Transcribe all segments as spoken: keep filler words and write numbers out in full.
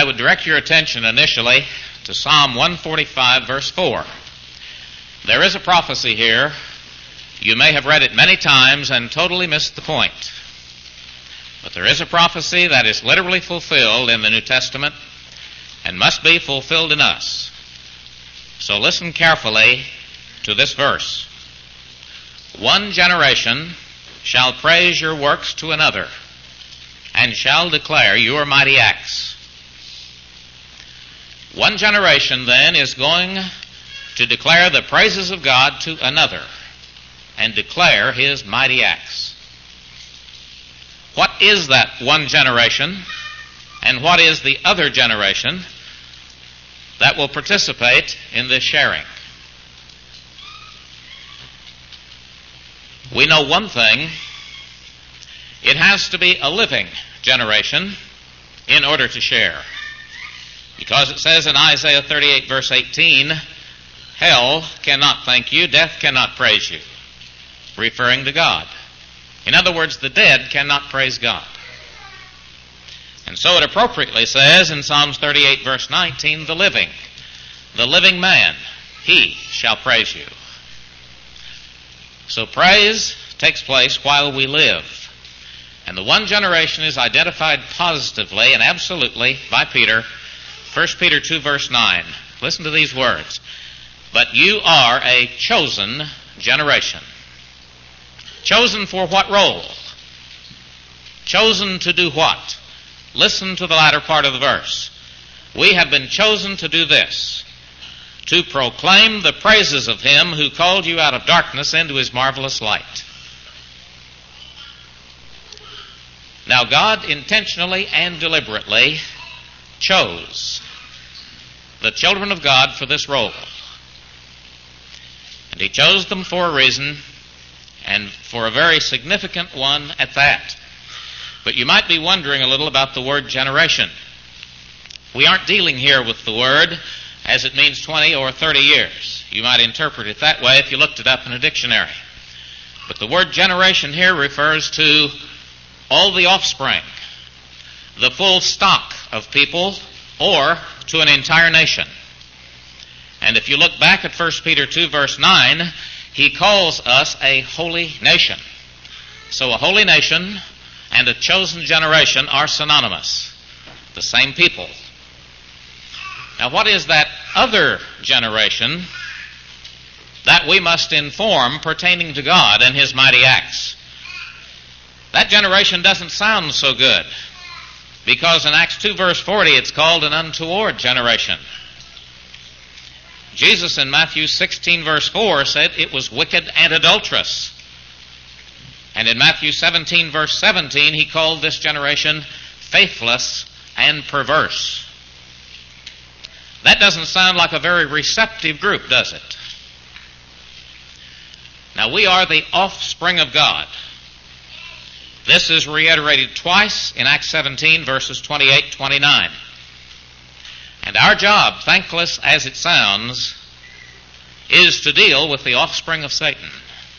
would direct your attention initially to Psalm one forty-five, verse four. There is a prophecy here. You may have read it many times and totally missed the point. But there is a prophecy that is literally fulfilled in the New Testament and must be fulfilled in us. So listen carefully to this verse. One generation shall praise your works to another, and shall declare your mighty acts. One generation, then, is going to declare the praises of God to another, and declare His mighty acts. What is that one generation, and what is the other generation that will participate in this sharing? We know one thing. It has to be a living generation in order to share. Because it says in Isaiah thirty-eight, verse eighteen, hell cannot thank you, death cannot praise you, referring to God. In other words, the dead cannot praise God. And so it appropriately says in Psalms thirty-eight, verse nineteen, the living, the living man, he shall praise you. So praise takes place while we live. And the one generation is identified positively and absolutely by Peter. First Peter two, verse nine. Listen to these words. But you are a chosen generation. Chosen for what role? Chosen to do what? Listen to the latter part of the verse. We have been chosen to do this, to proclaim the praises of Him who called you out of darkness into His marvelous light. Now, God intentionally and deliberately chose the children of God for this role. And He chose them for a reason, and for a very significant one at that. But you might be wondering a little about the word generation. We aren't dealing here with the word as it means twenty or thirty years. You might interpret it that way if you looked it up in a dictionary. But the word generation here refers to all the offspring, the full stock of people, or to an entire nation. And if you look back at First Peter two, verse nine, he calls us a holy nation. So a holy nation and a chosen generation are synonymous, the same people. Now, what is that other generation that we must inform pertaining to God and His mighty acts? That generation doesn't sound so good, because in Acts two, verse forty, it's called an untoward generation. Jesus in Matthew sixteen, verse four, said it was wicked and adulterous. And in Matthew seventeen, verse seventeen, He called this generation faithless and perverse. That doesn't sound like a very receptive group, does it? Now, we are the offspring of God. This is reiterated twice in Acts seventeen, verses twenty-eight, twenty-nine. And our job, thankless as it sounds, is to deal with the offspring of Satan.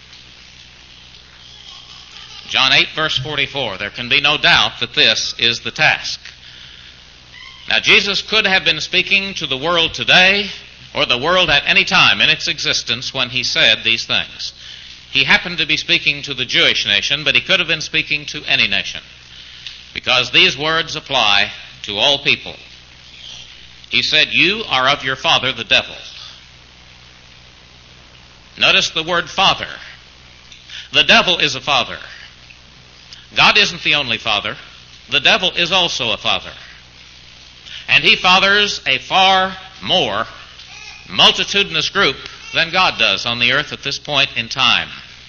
John eight, verse forty-four. There can be no doubt that this is the task. Now, Jesus could have been speaking to the world today, or the world at any time in its existence when He said these things. He happened to be speaking to the Jewish nation, but He could have been speaking to any nation, because these words apply to all people. He said, you are of your father, the devil. Notice the word father. The devil is a father. God isn't the only father. The devil is also a father. And he fathers a far more multitudinous group than God does on the earth at this point in time.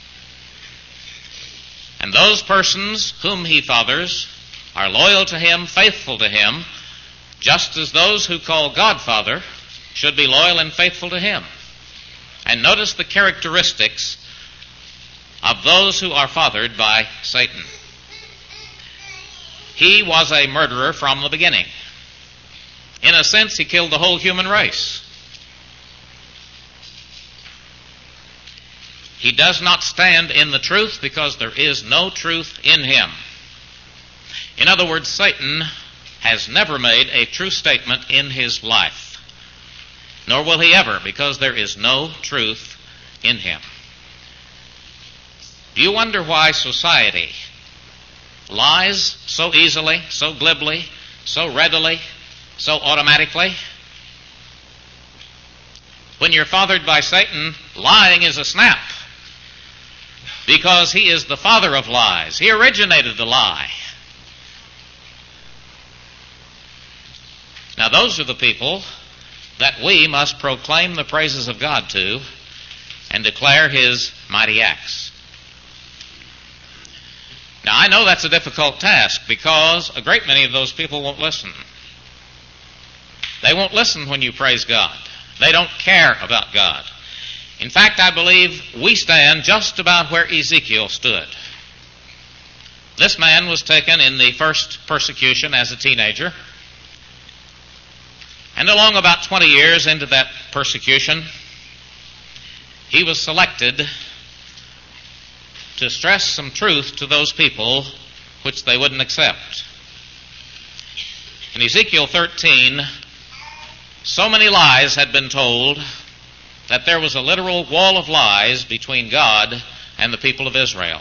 And those persons whom he fathers are loyal to him, faithful to him, just as those who call God Father should be loyal and faithful to him. And notice the characteristics of those who are fathered by Satan. He was a murderer from the beginning. In a sense, he killed the whole human race. He does not stand in the truth because there is no truth in him. In other words, Satan has never made a true statement in his life. Nor will he ever, because there is no truth in him. Do you wonder why society lies so easily, so glibly, so readily, so automatically? When you're fathered by Satan, lying is a snap, because he is the father of lies. He originated the lie. Now, those are the people that we must proclaim the praises of God to and declare his mighty acts. Now, I know that's a difficult task because a great many of those people won't listen. They won't listen when you praise God. They don't care about God. In fact, I believe we stand just about where Ezekiel stood. This man was taken in the first persecution as a teenager, and along about twenty years into that persecution, he was selected to stress some truth to those people which they wouldn't accept. In Ezekiel thirteen, so many lies had been told that there was a literal wall of lies between God and the people of Israel.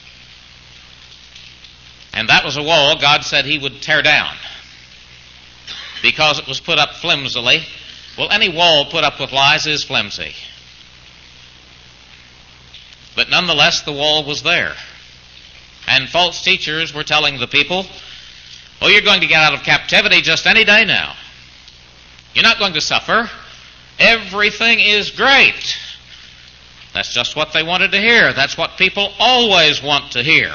And that was a wall God said he would tear down because it was put up flimsily. Well, any wall put up with lies is flimsy. But nonetheless, the wall was there. And false teachers were telling the people, oh, you're going to get out of captivity just any day now. You're not going to suffer. Everything is great. That's just what they wanted to hear. That's what people always want to hear.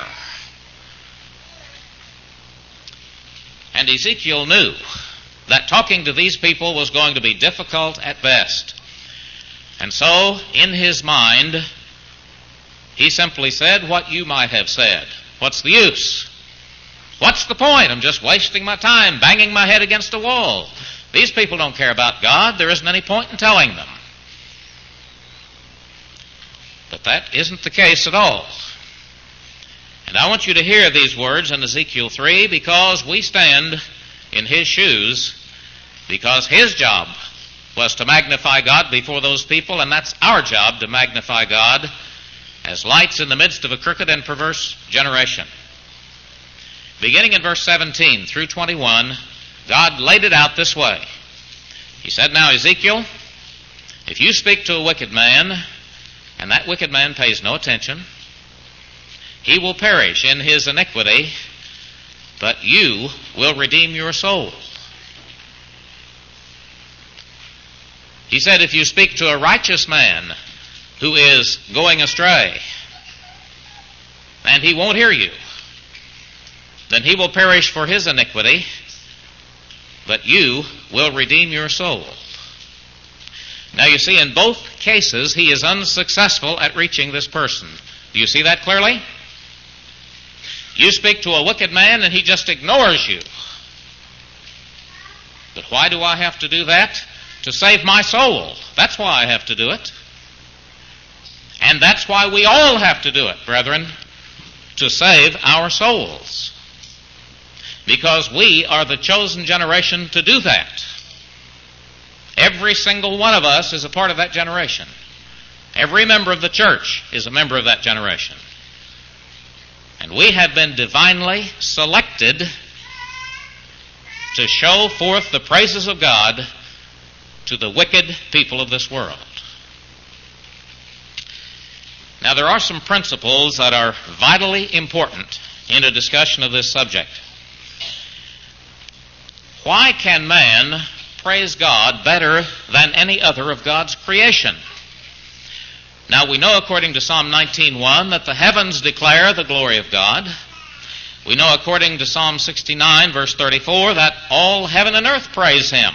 And Ezekiel knew that talking to these people was going to be difficult at best. And so, in his mind, he simply said what you might have said. What's the use? What's the point? I'm just wasting my time, banging my head against a wall. These people don't care about God. There isn't any point in telling them. But that isn't the case at all. And I want you to hear these words in Ezekiel three because we stand in his shoes, because his job was to magnify God before those people, and that's our job to magnify God as lights in the midst of a crooked and perverse generation. Beginning in verse seventeen through twenty-one, God laid it out this way. He said, now, Ezekiel, if you speak to a wicked man, and that wicked man pays no attention, he will perish in his iniquity, but you will redeem your soul. He said, if you speak to a righteous man who is going astray, and he won't hear you, then he will perish for his iniquity, but you will redeem your soul. Now you see, in both cases, he is unsuccessful at reaching this person. Do you see that clearly? You speak to a wicked man and he just ignores you. But why do I have to do that? To save my soul. That's why I have to do it. And that's why we all have to do it, brethren, to save our souls. Because we are the chosen generation to do that. Every single one of us is a part of that generation. Every member of the church is a member of that generation. And we have been divinely selected to show forth the praises of God to the wicked people of this world. Now, there are some principles that are vitally important in a discussion of this subject. Why can man praise God better than any other of God's creation? Now, we know according to Psalm nineteen one that the heavens declare the glory of God. We know according to Psalm sixty-nine verse thirty-four that all heaven and earth praise him.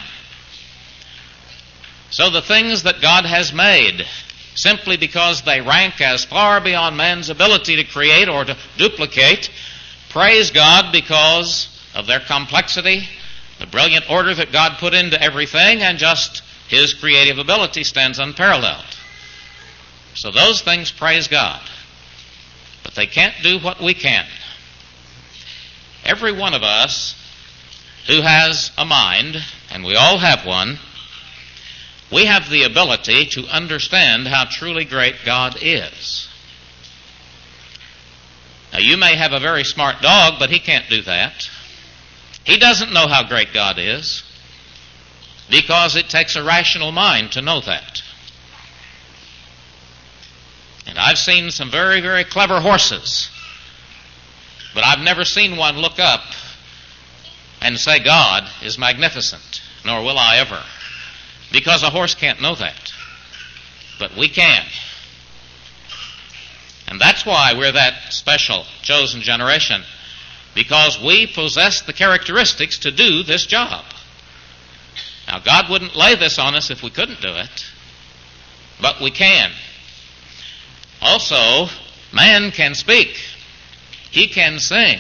So the things that God has made, simply because they rank as far beyond man's ability to create or to duplicate, praise God because of their complexity, the brilliant order that God put into everything, and just his creative ability stands unparalleled. So those things praise God. But they can't do what we can. Every one of us who has a mind, and we all have one, we have the ability to understand how truly great God is. Now, you may have a very smart dog, but he can't do that. He doesn't know how great God is, because it takes a rational mind to know that. And I've seen some very, very clever horses, but I've never seen one look up and say, God is magnificent, nor will I ever, because a horse can't know that. But we can. And that's why we're that special, chosen generation, because we possess the characteristics to do this job. Now, God wouldn't lay this on us if we couldn't do it, but we can. Also, man can speak. He can sing.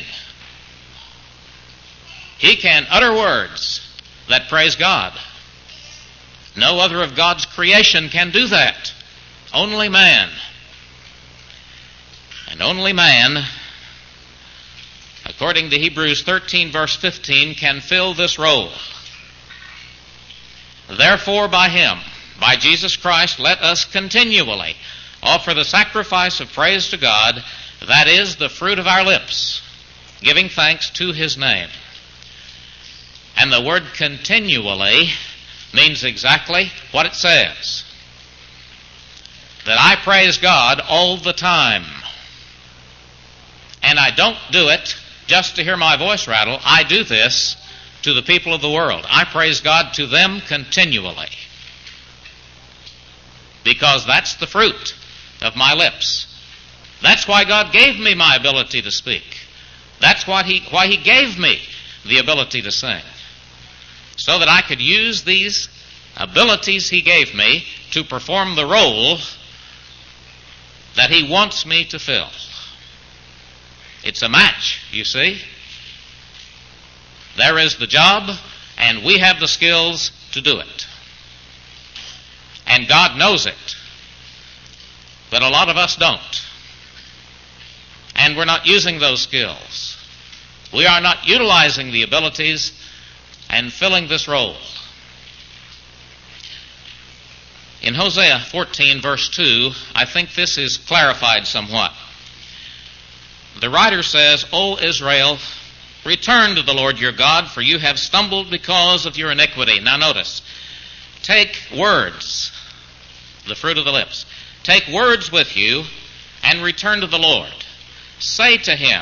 He can utter words that praise God. No other of God's creation can do that. Only man. And only man, according to Hebrews thirteen, verse fifteen, can fill this role. Therefore, by him, by Jesus Christ, let us continually offer the sacrifice of praise to God, that is the fruit of our lips, giving thanks to his name. And the word continually means exactly what it says. That I praise God all the time. And I don't do it just to hear my voice rattle. I do this to the people of the world. I praise God to them continually. Because that's the fruit of my lips. That's why God gave me my ability to speak. That's what he, why he gave me the ability to sing. So that I could use these abilities he gave me to perform the role that he wants me to fill. It's a match, you see. There is the job, and we have the skills to do it. And God knows it. But a lot of us don't. And we're not using those skills. We are not utilizing the abilities and filling this role. In Hosea fourteen, verse two, I think this is clarified somewhat. The writer says, O Israel, return to the Lord your God, for you have stumbled because of your iniquity. Now notice, take words, the fruit of the lips. Take words with you and return to the Lord. Say to him,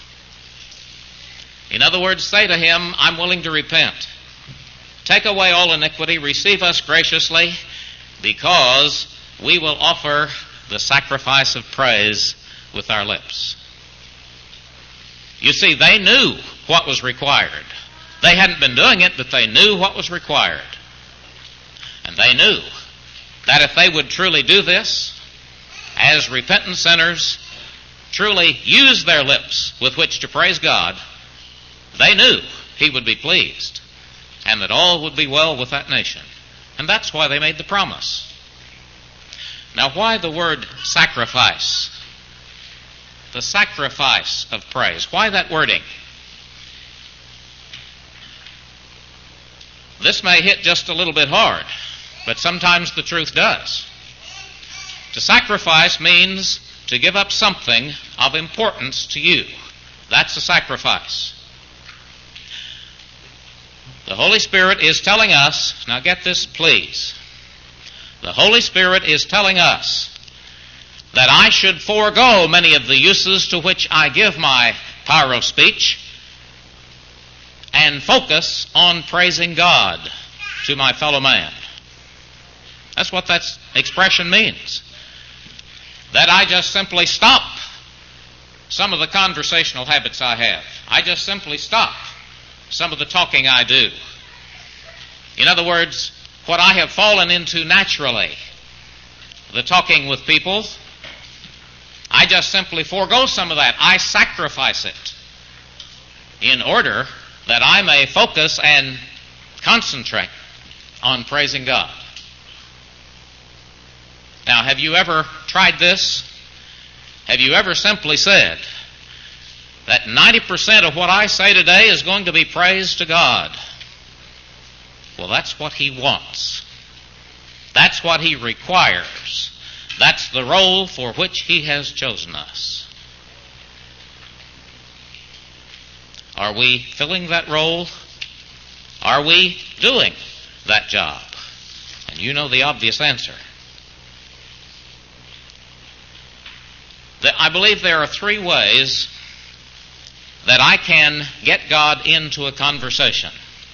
in other words, say to him, I'm willing to repent. Take away all iniquity, receive us graciously, because we will offer the sacrifice of praise with our lips. You see, they knew what was required. They hadn't been doing it, but they knew what was required. And they knew that if they would truly do this, as repentant sinners, truly use their lips with which to praise God, they knew he would be pleased, and that all would be well with that nation. And that's why they made the promise. Now, why the word sacrifice? The sacrifice of praise. Why that wording? This may hit just a little bit hard, but sometimes the truth does. To sacrifice means to give up something of importance to you. That's a sacrifice. The Holy Spirit is telling us, now get this please, the Holy Spirit is telling us that I should forego many of the uses to which I give my power of speech and focus on praising God to my fellow man. That's what that expression means. That I just simply stop some of the conversational habits I have. I just simply stop some of the talking I do. In other words, what I have fallen into naturally, the talking with people, I just simply forego some of that. I sacrifice it in order that I may focus and concentrate on praising God. Now, have you ever tried this? Have you ever simply said, that ninety percent of what I say today is going to be praise to God. Well, that's what He wants. That's what He requires. That's the role for which He has chosen us. Are we filling that role? Are we doing that job? And you know the obvious answer. I believe there are three ways that I can get God into a conversation.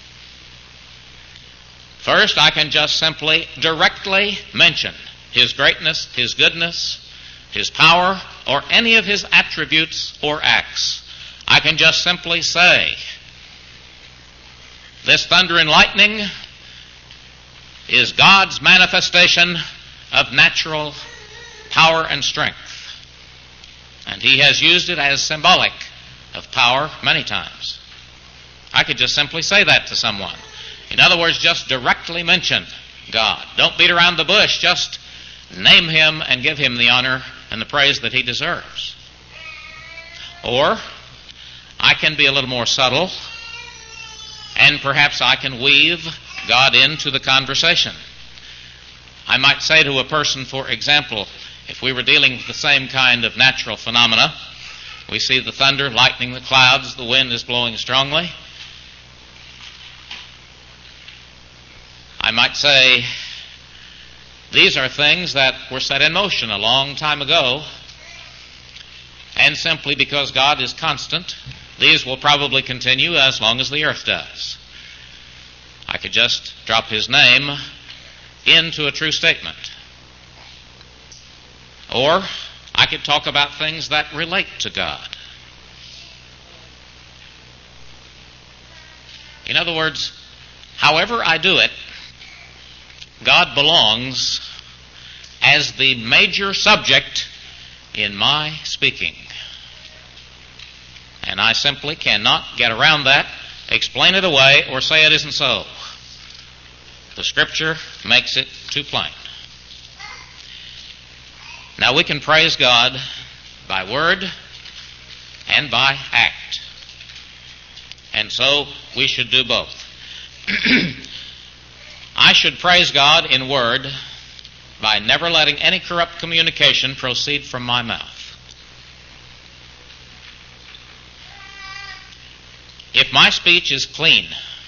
First, I can just simply directly mention His greatness, His goodness, His power, or any of His attributes or acts. I can just simply say, this thunder and lightning is God's manifestation of natural power and strength. And He has used it as symbolic of power many times. I could just simply say that to someone. In other words, just directly mention God. Don't beat around the bush. Just name Him and give Him the honor and the praise that He deserves. Or, I can be a little more subtle, and perhaps I can weave God into the conversation. I might say to a person, for example, if we were dealing with the same kind of natural phenomena, we see the thunder, lightning, the clouds, the wind is blowing strongly. I might say, these are things that were set in motion a long time ago, and simply because God is constant, these will probably continue as long as the earth does. I could just drop His name into a true statement. Or I could talk about things that relate to God. In other words, however I do it, God belongs as the major subject in my speaking. And I simply cannot get around that, explain it away, or say it isn't so. The Scripture makes it too plain. Now we can praise God by word and by act. And so we should do both. I should praise God in word by never letting any corrupt communication proceed from my mouth. If my speech is clean,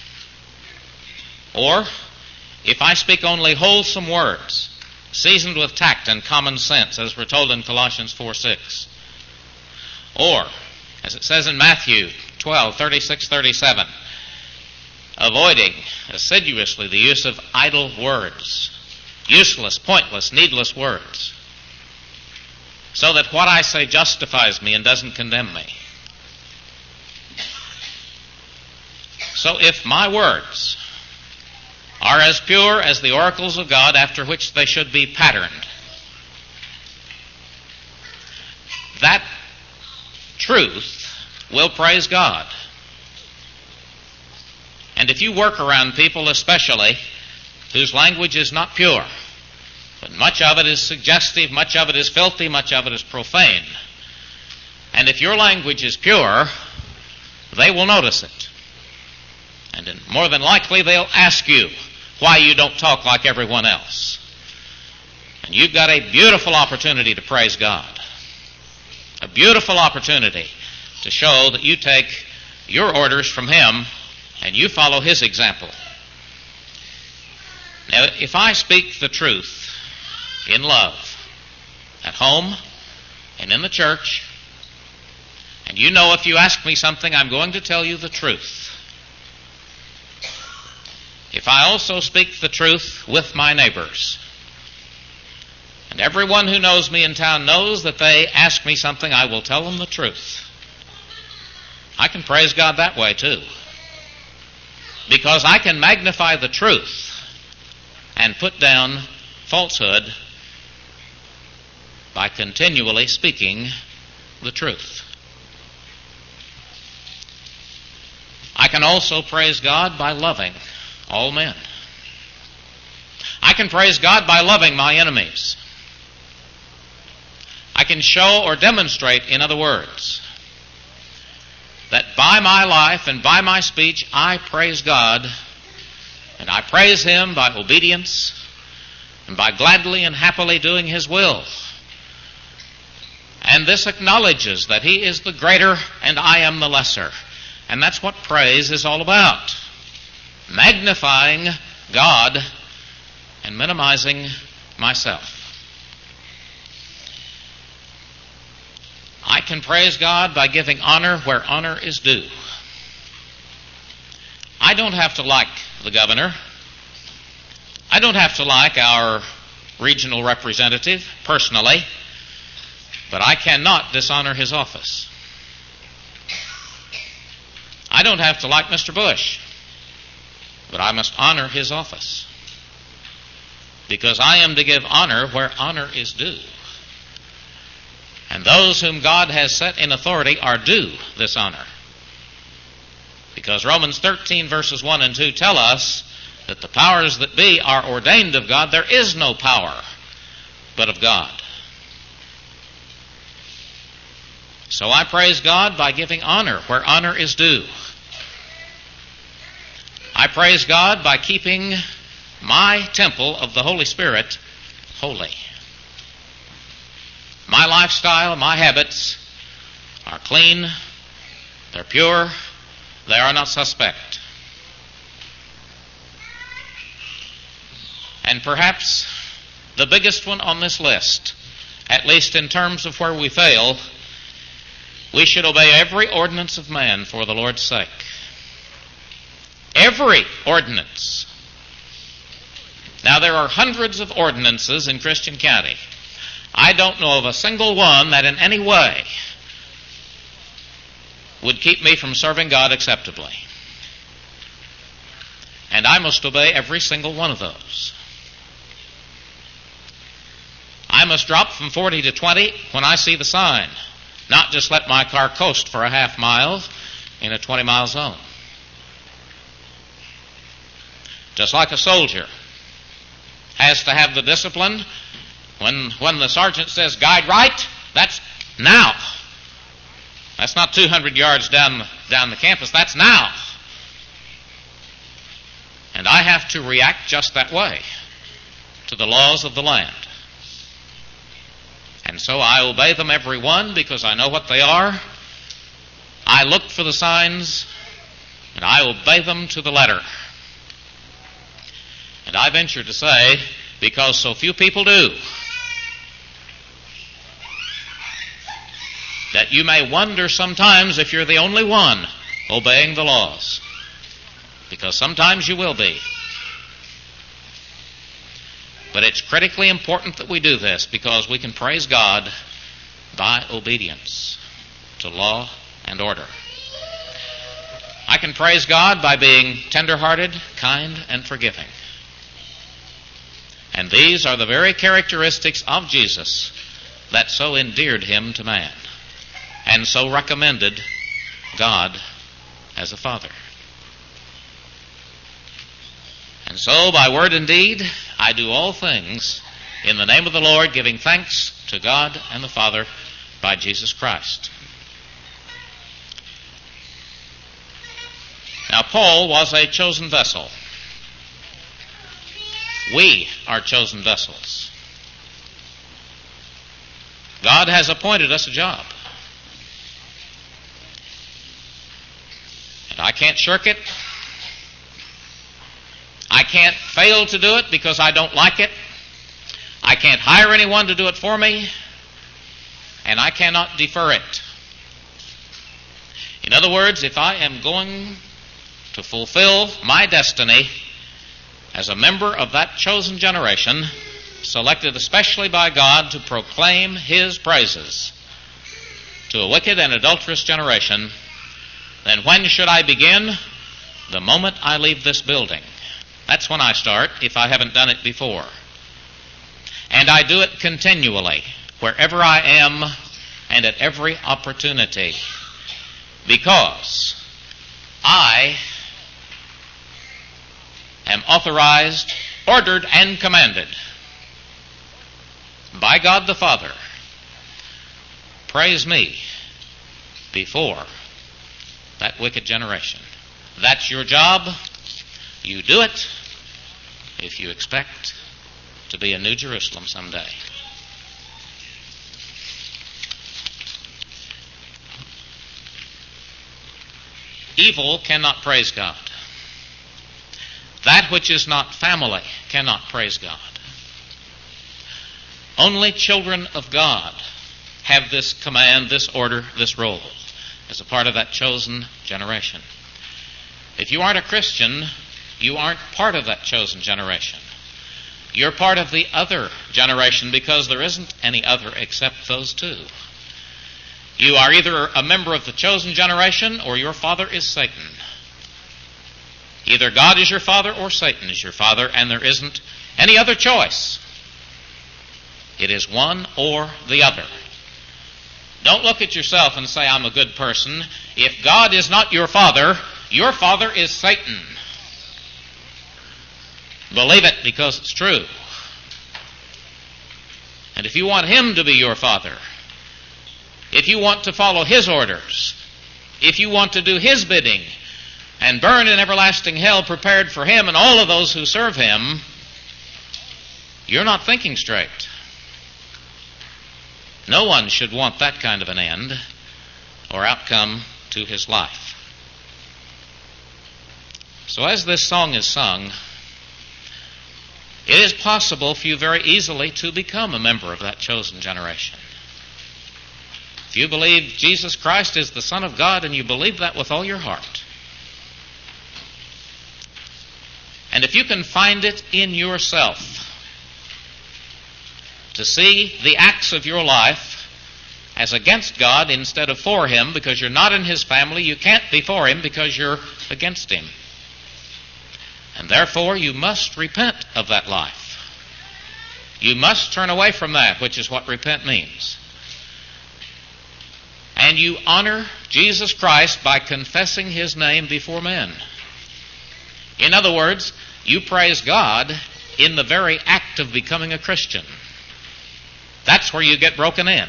or if I speak only wholesome words, seasoned with tact and common sense, as we're told in Colossians four six. Or, as it says in Matthew twelve thirty-six thirty-seven, avoiding assiduously the use of idle words, useless, pointless, needless words, so that what I say justifies me and doesn't condemn me. So if my words are as pure as the oracles of God after which they should be patterned, that truth will praise God. And if you work around people especially whose language is not pure, but much of it is suggestive, much of it is filthy, much of it is profane, and if your language is pure, they will notice it. And more than likely they'll ask you why you don't talk like everyone else. And you've got a beautiful opportunity to praise God. A beautiful opportunity to show that you take your orders from Him and you follow His example. Now, if I speak the truth in love, at home and in the church, and you know if you ask me something, I'm going to tell you the truth. If I also speak the truth with my neighbors, and everyone who knows me in town knows that they ask me something, I will tell them the truth. I can praise God that way too. Because I can magnify the truth and put down falsehood by continually speaking the truth. I can also praise God by loving all men. I can praise God by loving my enemies. I can show or demonstrate, in other words, that by my life and by my speech I praise God, and I praise Him by obedience and by gladly and happily doing His will. And this acknowledges that He is the greater and I am the lesser. And that's what praise is all about. Magnifying God and minimizing myself. I can praise God by giving honor where honor is due. I don't have to like the governor. I don't have to like our regional representative personally, but I cannot dishonor his office. I don't have to like Mister Bush, but I must honor his office, because I am to give honor where honor is due. And those whom God has set in authority are due this honor. Because Romans thirteen verses one and two tell us that the powers that be are ordained of God. There is no power but of God. So I praise God by giving honor where honor is due. I praise God by keeping my temple of the Holy Spirit holy. My lifestyle, my habits are clean, they're pure, they are not suspect. And perhaps the biggest one on this list, at least in terms of where we fail, we should obey every ordinance of man for the Lord's sake. Every ordinance. Now, there are hundreds of ordinances in Christian County. I don't know of a single one that in any way would keep me from serving God acceptably. And I must obey every single one of those. I must drop from forty to twenty when I see the sign, not just let my car coast for a half mile in a twenty mile zone. Just like a soldier has to have the discipline. When, when the sergeant says, guide right, that's now. That's not two hundred yards down, down the campus, that's now. And I have to react just that way to the laws of the land. And so I obey them every one because I know what they are. I look for the signs and I obey them to the letter. And I venture to say, because so few people do, that you may wonder sometimes if you're the only one obeying the laws. Because sometimes you will be. But it's critically important that we do this because we can praise God by obedience to law and order. I can praise God by being tender-hearted, kind, and forgiving. And these are the very characteristics of Jesus that so endeared him to man and so recommended God as a Father. And so, by word and deed, I do all things in the name of the Lord, giving thanks to God and the Father by Jesus Christ. Now, Paul was a chosen vessel. We are chosen vessels. God has appointed us a job. And I can't shirk it. I can't fail to do it because I don't like it. I can't hire anyone to do it for me. And I cannot defer it. In other words, if I am going to fulfill my destiny as a member of that chosen generation, selected especially by God to proclaim His praises to a wicked and adulterous generation, then when should I begin? The moment I leave this building. That's when I start, if I haven't done it before. And I do it continually, wherever I am and at every opportunity, because I am authorized, ordered, and commanded by God the Father. Praise me before that wicked generation. That's your job. You do it if you expect to be a New Jerusalem someday. Evil cannot praise God. That which is not family cannot praise God. Only children of God have this command, this order, this role as a part of that chosen generation. If you aren't a Christian, you aren't part of that chosen generation. You're part of the other generation because there isn't any other except those two. You are either a member of the chosen generation or your father is Satan. Either God is your father or Satan is your father, and there isn't any other choice. It is one or the other. Don't look at yourself and say, I'm a good person. If God is not your father, your father is Satan. Believe it because it's true. And if you want him to be your father, if you want to follow his orders, if you want to do his bidding and burn in everlasting hell prepared for him and all of those who serve him, you're not thinking straight. No one should want that kind of an end or outcome to his life. So as this song is sung, it is possible for you very easily to become a member of that chosen generation. If you believe Jesus Christ is the Son of God and you believe that with all your heart, and if you can find it in yourself to see the acts of your life as against God instead of for him, because you're not in his family, you can't be for him because you're against him. And therefore you must repent of that life. You must turn away from that, which is what repent means. And you honor Jesus Christ by confessing his name before men. In other words, you praise God in the very act of becoming a Christian. That's where you get broken in.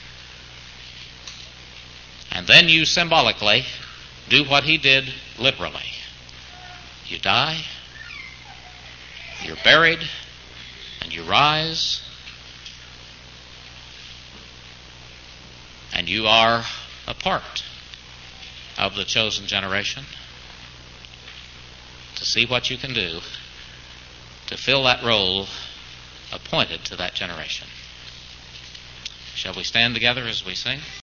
And then you symbolically do what he did literally. You die, you're buried, and you rise, and you are a part of the chosen generation to see what you can do to fill that role appointed to that generation. Shall we stand together as we sing?